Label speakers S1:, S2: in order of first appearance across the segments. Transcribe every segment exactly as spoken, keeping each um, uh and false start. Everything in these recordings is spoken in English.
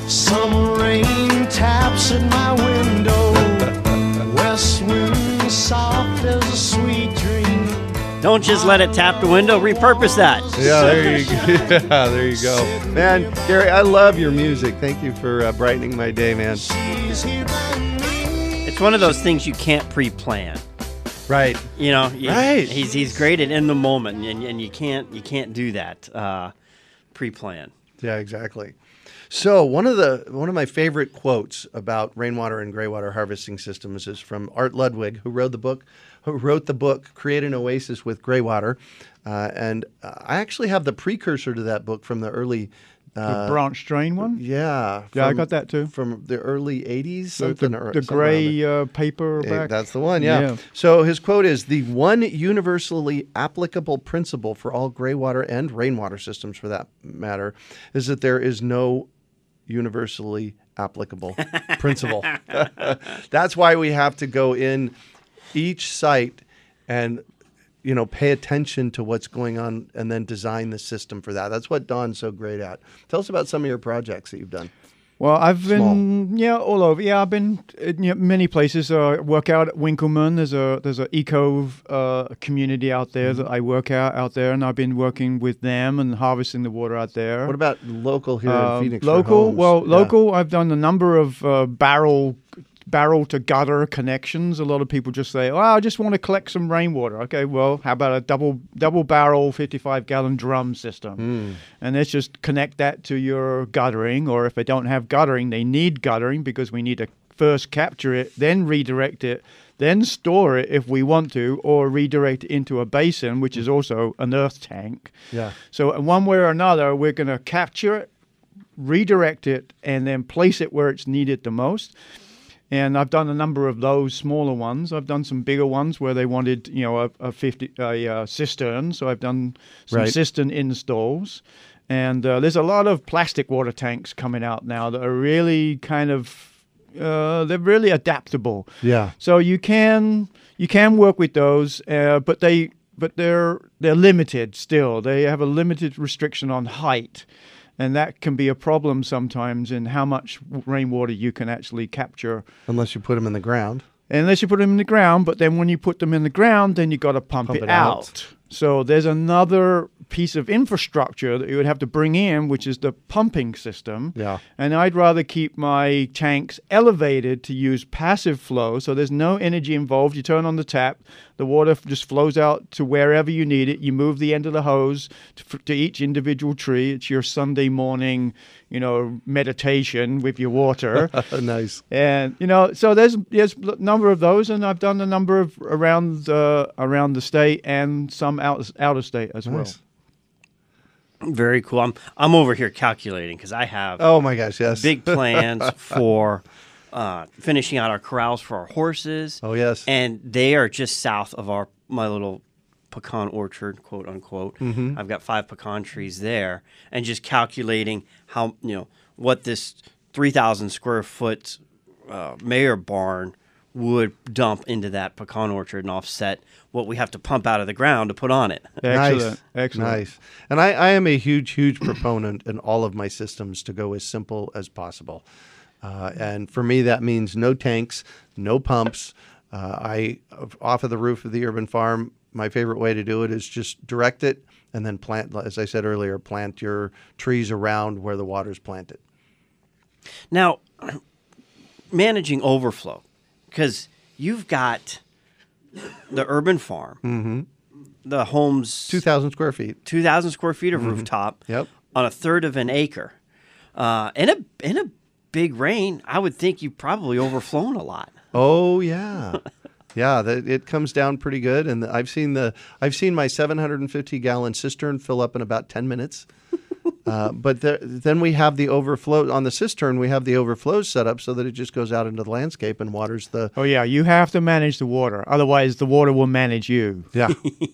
S1: Summer rain taps at my window. West wind soft as a sweet dream.
S2: Don't just let it tap the window. Repurpose that.
S3: Yeah, there you go. Yeah, there you go. Man, Gary, I love your music. Thank you for uh, brightening my day, man.
S2: It's one of those things you can't pre-plan.
S3: Right.
S2: You know, you,
S3: Right.
S2: he's he's great at in the moment, and, and you can't you can't do that uh, pre-plan.
S3: Yeah, exactly. So one of the one of my favorite quotes about rainwater and graywater harvesting systems is from Art Ludwig, who wrote the book, who wrote the book "Create an Oasis with Graywater," uh, and uh, I actually have the precursor to that book from the early. Uh,
S4: The branch drain one?
S3: Yeah.
S4: Yeah, I
S3: from-
S4: got that too.
S3: From the early eighties,
S4: The,
S3: something.
S4: the,
S3: or,
S4: the
S3: something around
S4: gray
S3: there.
S4: uh, paper
S3: Eh,
S4: back.
S3: That's the one, yeah.
S4: Yeah.
S3: So his quote is, "The one universally applicable principle for all graywater and rainwater systems, for that matter, is that there is no universally applicable principle." That's why we have to go in each site and, you know, pay attention to what's going on and then design the system for that. That's what Don's so great at. Tell us about some of your projects that you've done.
S4: Well, I've
S3: Small.
S4: been yeah all over. Yeah, I've been in you know, many places. Uh, I work out at Winkleman. There's a there's an eco uh, community out there
S3: Mm-hmm.
S4: that I work out out there, and I've been working with them and harvesting the water out there.
S3: What about local here
S4: Uh,
S3: in Phoenix? for
S4: local,
S3: homes?
S4: well,
S3: Yeah.
S4: local. I've done a number of uh, barrel barrel to gutter connections. A lot of people just say, "Oh, I just want to collect some rainwater." Okay, well, how about a double double barrel fifty-five gallon drum system?
S3: Mm.
S4: And let's just connect that to your guttering, or if they don't have guttering, they need guttering because we need to first capture it, then redirect it, then store it if we want to, or redirect it into a basin, which is also an earth tank.
S3: Yeah.
S4: So in one way or another, we're going to capture it, redirect it, and then place it where it's needed the most. And I've done a number of those smaller ones. I've done some bigger ones where they wanted, you know, a, a fifty a uh, cistern. So I've done some
S3: Right.
S4: cistern installs. And uh, there's a lot of plastic water tanks coming out now that are really kind of, uh, they're really adaptable.
S3: Yeah.
S4: So you can you can work with those, uh, but they but they're they're limited still. They have a limited restriction on height, and that can be a problem sometimes in how much rainwater you can actually capture.
S3: Unless you put them in the ground.
S4: Unless you put them in the ground, but then when you put them in the ground, then you got to pump,
S3: Pump
S4: it,
S3: it
S4: out.
S3: out.
S4: So there's another piece of infrastructure that you would have to bring in, which is the pumping system.
S3: Yeah.
S4: And I'd rather keep my tanks elevated to use passive flow, so there's no energy involved. You turn on the tap, the water f- just flows out to wherever you need it. You move the end of the hose to, f- to each individual tree. It's your Sunday morning, you know, meditation with your water.
S3: Nice.
S4: And you know, so there's there's a number of those, and I've done a number of around uh, around the state and some out out of state as
S3: Nice.
S2: Very cool. I'm I'm over here calculating because I have
S3: Oh my gosh, yes.
S2: big plans for uh, finishing out our corrals for our horses.
S3: Oh yes.
S2: And they are just south of our my little pecan orchard, quote unquote.
S3: Mm-hmm.
S2: I've got five pecan trees there, and just calculating how you know what this three thousand square foot uh, mayor barn would dump into that pecan orchard and offset what we have to pump out of the ground to put on it.
S4: Excellent,
S3: Nice.
S4: excellent.
S3: Nice. And I, I am a huge, huge proponent in all of my systems to go as simple as possible. Uh, and for me, that means no tanks, no pumps. Uh, I off of the roof of the urban farm. My favorite way to do it is just direct it and then plant, as I said earlier, plant your trees around where the water's planted.
S2: Now, managing overflow, because you've got the urban farm,
S3: Mm-hmm.
S2: the home's
S3: two thousand square feet.
S2: two thousand square feet of rooftop
S3: Yep.
S2: on a third of an acre. Uh, in a in a big rain, I would think you've probably overflown a lot.
S3: Oh yeah, yeah. That it comes down pretty good, and I've seen the I've seen my seven hundred fifty gallon cistern fill up in about ten minutes. Uh, but there, then we have the overflow on the cistern. We have the overflows set up so that it just goes out into the landscape and waters the.
S4: Oh yeah, you have to manage the water. Otherwise, the water will manage you.
S3: Yeah,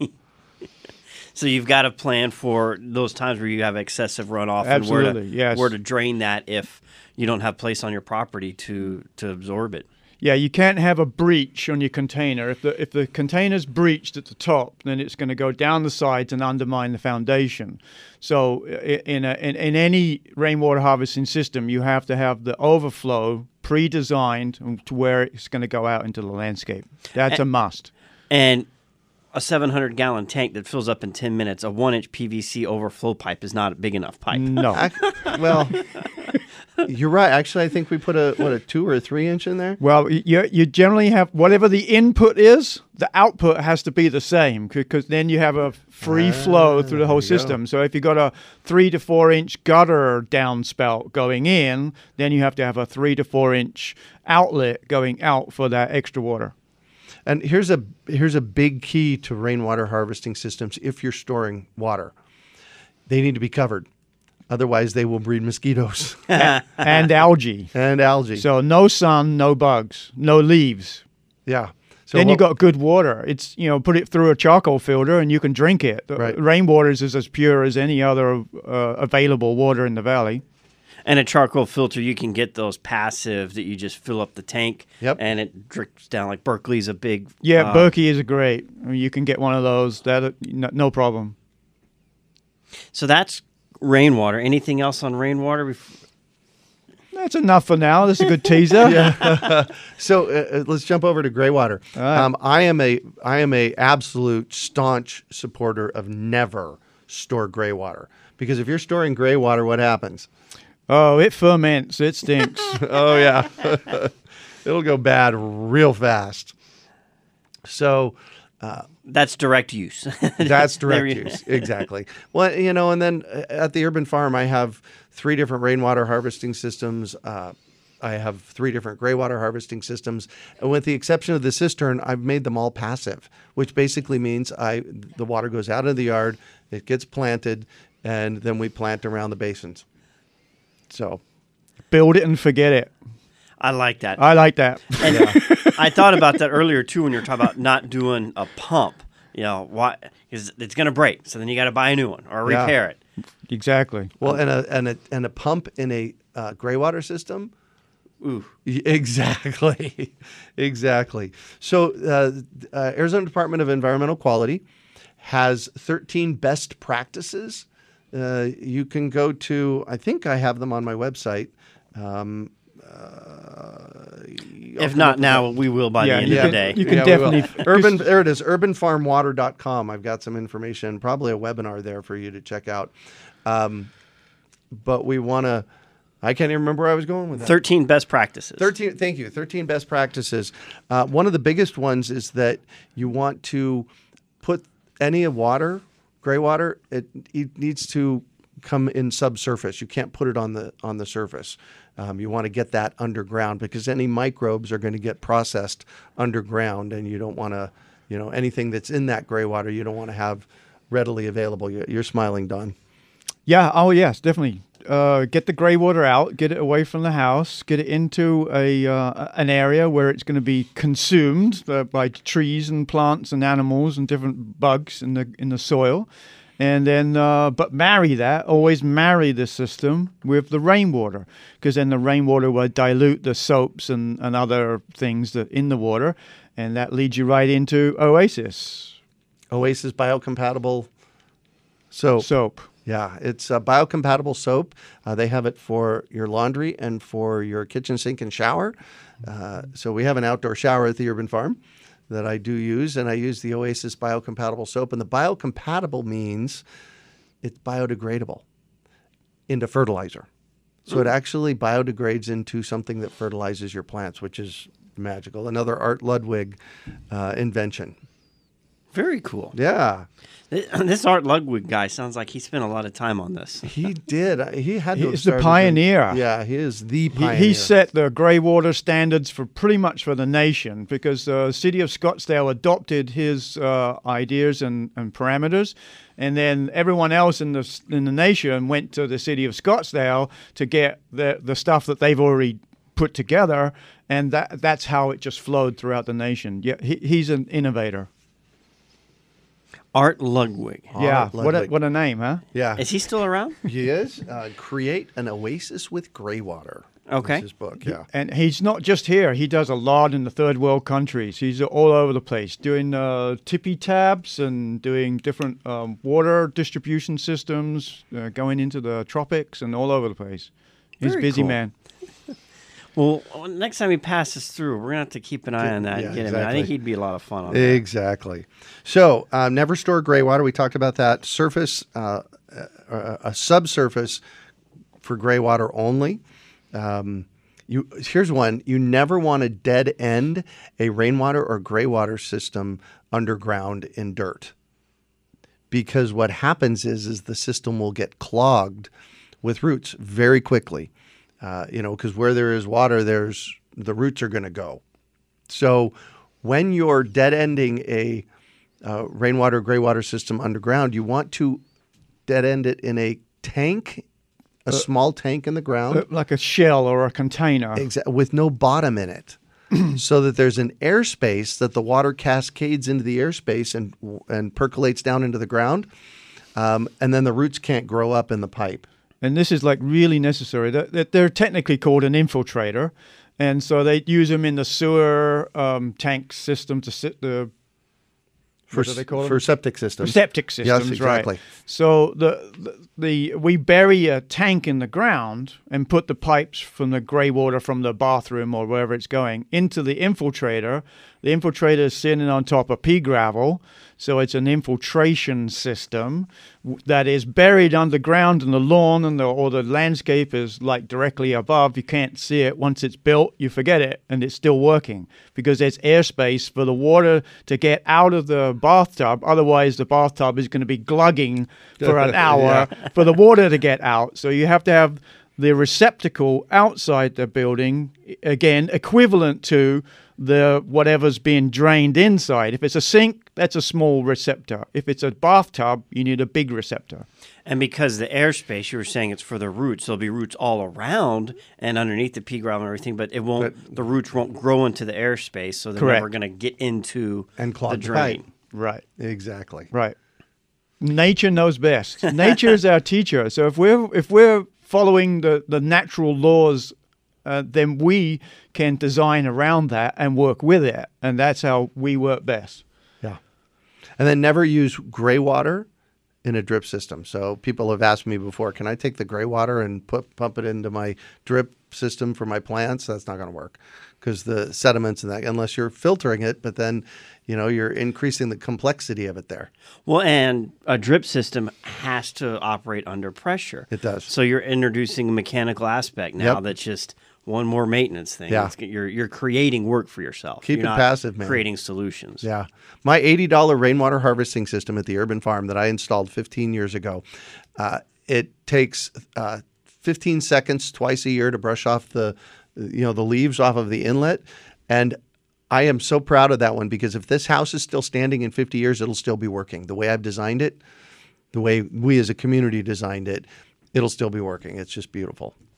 S2: So you've got to plan for those times where you have excessive runoff and
S4: Absolutely,
S2: where to,
S4: yes.
S2: where to drain that if you don't have place on your property to, to absorb it.
S4: Yeah, you can't have a breach on your container. If the if the container's breached at the top, then it's going to go down the sides and undermine the foundation. So i- in a, in, in any rainwater harvesting system, you have to have the overflow pre-designed to where it's going to go out into the landscape. That's a must.
S2: And a seven hundred gallon tank that fills up in ten minutes, a one inch P V C overflow pipe is not a big enough pipe.
S4: No.
S3: I, well, you're right. Actually, I think we put a what a two or a three inch in there.
S4: Well, you you generally have whatever the input is, the output has to be the same because then you have a free flow through the whole
S3: there you go.
S4: system. So if you got a three to four inch gutter downspout going in, then you have to have a three to four inch outlet going out for that extra water.
S3: And here's a here's a big key to rainwater harvesting systems. If you're storing water, they need to be covered. Otherwise, they will breed mosquitoes
S4: And algae.
S3: and algae.
S4: So no sun, no bugs, no leaves.
S3: yeah. So
S4: then you
S3: what-
S4: got good water. It's, you know, put it through a charcoal filter and you can drink it. The
S3: Right.
S4: Rainwater is as pure as any other uh, available water in the valley.
S2: And a charcoal filter, you can get those passive that you just fill up the tank
S3: Yep.
S2: and it drips down. Like Berkeley's a big.
S4: Yeah,
S2: uh,
S4: Berkey is a great. I mean, you can get one of those. That no, no problem.
S2: So that's rainwater. Anything else on rainwater? Bef-
S4: That's enough for now. That's a good teaser.
S3: So uh, uh, let's jump over to gray water.
S4: All right.
S3: Um, I am a I am a absolute staunch supporter of never store gray water, because if you're storing gray water, what happens?
S4: Oh, it ferments. It stinks.
S3: Oh yeah, it'll go bad real fast. So
S2: That's direct use.
S3: that's
S2: There
S3: direct
S2: you-
S3: use, exactly. Well, you know, and then uh, at the urban farm, I have three different rainwater harvesting systems. Uh, I have three different gray water harvesting systems, and with the exception of the cistern, I've made them all passive, which basically means I the water goes out of the yard, it gets planted, and then we plant around the basins. So
S4: Build it and forget it.
S2: I like that.
S4: I like that.
S2: And I thought about that earlier too when you were talking about not doing a pump. You know, why? Because it's going to break, so then you got to buy a new one or
S3: Yeah.
S2: repair it.
S4: Exactly.
S3: well, and a and a and a pump in a uh, gray water system.
S2: Ooh.
S3: Y- Exactly, exactly. So, uh, uh, Arizona Department of Environmental Quality has thirteen best practices. Uh, you can go to, I think I have them on my website. Um, uh,
S2: If not now, we will by
S4: Yeah,
S2: the end
S4: you
S2: of
S4: can-
S2: the day.
S4: you can
S3: Yeah, we will.
S4: definitely-
S3: urban. There it is, urban farm water dot com. I've got some information, probably a webinar there for you to check out. Um, but we want to. I can't even remember where I was going with that.
S2: thirteen best practices.
S3: thirteen, thank you. thirteen best practices. Uh, one of the biggest ones is that you want to put any water, gray water, it, it needs to come in subsurface. You can't put it on the on the surface. Um, you want to get that underground because any microbes are going to get processed underground, and you don't want to, you know, anything that's in that gray water you don't want to have readily available. You- You're smiling, Don.
S4: Yeah. Oh, yes, definitely. Uh, get the gray water out. Get it away from the house. Get it into a uh, an area where it's going to be consumed uh, by trees and plants and animals and different bugs in the in the soil. And then, uh, but marry that. Always marry the system with the rainwater, because then the rainwater will dilute the soaps and, and other things that in the water, and that leads you right into Oasis
S3: Oasis biocompatible soap.
S4: soap.
S3: Yeah, it's a biocompatible soap. Uh, they have it for your laundry and for your kitchen sink and shower. Uh, so we have an outdoor shower at the urban farm that I do use, and I use the Oasis biocompatible soap. And the biocompatible means it's biodegradable into fertilizer. So it actually biodegrades into something that fertilizes your plants, which is magical. Another Art Ludwig uh, invention.
S2: Very cool.
S3: Yeah.
S2: This Art Ludwig guy sounds like he spent a lot of time on this.
S3: He did. He had to. have
S4: He's the
S3: started-
S4: pioneer.
S3: Yeah, he is the
S4: He,
S3: pioneer.
S4: he set the grey water standards for pretty much for the nation, because the city of Scottsdale adopted his uh, ideas and, and parameters, and then everyone else in the s- in the nation went to the city of Scottsdale to get the the stuff that they've already put together, and that that's how it just flowed throughout the nation. Yeah, he, he's an innovator.
S2: Art Ludwig.
S4: yeah,
S3: Art
S4: what a,
S3: Ludwig.
S4: what a name, huh?
S3: Yeah,
S2: Is he still around?
S3: he is. Uh, Create an Oasis with Grey Water.
S2: Okay.
S3: That's his book, yeah.
S4: And he's not just here. He does a lot in the third world countries. He's all over the place, doing uh, tippy taps and doing different um, water distribution systems, uh, going into the tropics and all over the place. He's a
S2: Very
S4: busy
S2: cool.
S4: man.
S2: Well, next time he passes through, we're going to have to keep an eye on that
S3: Yeah,
S2: and get him. I
S3: exactly.
S2: think he'd be a lot of fun on that.
S3: Exactly. So, um, never store gray water. We talked about that. Surface, uh, uh, a subsurface for gray water only. Um, you here's one. You never want to dead end a rainwater or gray water system underground in dirt, because what happens is is the system will get clogged with roots very quickly. Uh, you know, because where there is water, there's the roots are going to go. So when you're dead ending a uh, rainwater, gray water system underground, you want to dead end it in a tank, a small tank in the ground,
S4: Uh, Like a shell or a container.
S3: exa- with no bottom in it, so that there's an airspace that the water cascades into the airspace and and percolates down into the ground, um, and then the roots can't grow up in the pipe.
S4: And this is like really necessary. They're, they're- they're technically called an infiltrator. And so they use them in the sewer um, tank system to sit the
S3: For,
S4: what do they call
S3: for
S4: them?
S3: septic systems.
S4: septic systems,
S3: exactly.
S4: right? So the, the the we bury a tank in the ground and put the pipes from the grey water from the bathroom or wherever it's going into the infiltrator. The infiltrator is sitting on top of pea gravel, so it's an infiltration system w- that is buried underground in the lawn, and the or the landscape is like directly above. You can't see it. Once it's built, you forget it, and it's still working because there's airspace for the water to get out of the bathtub. Otherwise, the bathtub is going to be glugging for an hour for the water to get out. So you have to have the receptacle outside the building, again, equivalent to the whatever's being drained inside. If it's a sink, that's a small receptor. If it's a bathtub, you need a big receptor.
S2: And because the airspace, you were saying it's for the roots, there'll be roots all around and underneath the pea gravel and everything, but it won't. the roots won't grow into the airspace, so they're
S4: Correct.
S2: never going to get into
S3: And clog
S2: the
S3: the
S2: drain.
S3: pipe.
S4: Right.
S3: Exactly.
S4: Right. Nature knows best. Nature is our teacher. So if we're if we're following the, the natural laws, uh, then we can design around that and work with it, and that's how we work best.
S3: Yeah. And then never use gray water in a drip system. So people have asked me before, can I take the gray water and put pump it into my drip system for my plants? That's not going to work because the sediments and that, unless you're filtering it, but then, you know, you're increasing the complexity of it there.
S2: Well, and a drip system has to operate under pressure.
S3: It does.
S2: So you're introducing a mechanical aspect now
S3: Yep.
S2: that's just one more maintenance thing.
S3: Yeah.
S2: It's, you're you're creating work for yourself.
S3: Keep
S2: You're
S3: it
S2: not
S3: passive, man.
S2: Creating solutions.
S3: Yeah. My eighty dollars rainwater harvesting system at the urban farm that I installed fifteen years ago, uh, it takes uh, fifteen seconds twice a year to brush off the, you know, the leaves off of the inlet. And I am so proud of that one because if this house is still standing in fifty years, it'll still be working. The way I've designed it, the way we as a community designed it, it'll still be working. It's just beautiful.